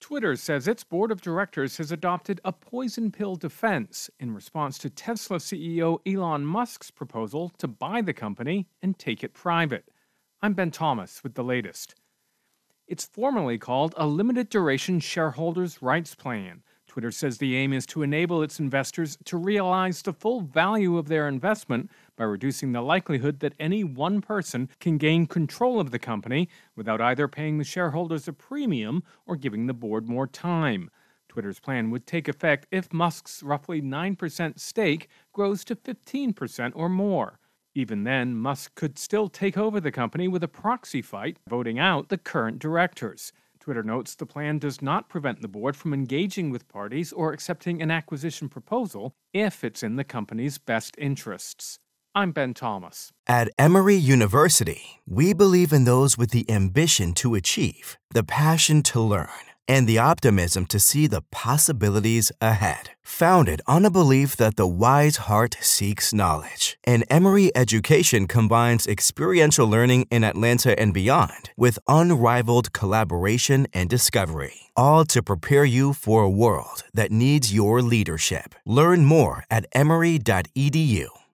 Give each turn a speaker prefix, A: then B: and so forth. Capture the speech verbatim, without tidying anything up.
A: Twitter says its board of directors has adopted a poison pill defense in response to Tesla C E O Elon Musk's proposal to buy the company and take it private. I'm Ben Thomas with the latest. It's formally called a limited duration shareholders' rights plan. Twitter says the aim is to enable its investors to realize the full value of their investment by reducing the likelihood that any one person can gain control of the company without either paying the shareholders a premium or giving the board more time. Twitter's plan would take effect if Musk's roughly nine percent stake grows to fifteen percent or more. Even then, Musk could still take over the company with a proxy fight, voting out the current directors. Twitter notes the plan does not prevent the board from engaging with parties or accepting an acquisition proposal if it's in the company's best interests. I'm Ben Thomas.
B: At Emory University, we believe in those with the ambition to achieve, the passion to learn, and the optimism to see the possibilities ahead. Founded on a belief that the wise heart seeks knowledge, and Emory education combines experiential learning in Atlanta and beyond with unrivaled collaboration and discovery, all to prepare you for a world that needs your leadership. Learn more at emory dot e d u.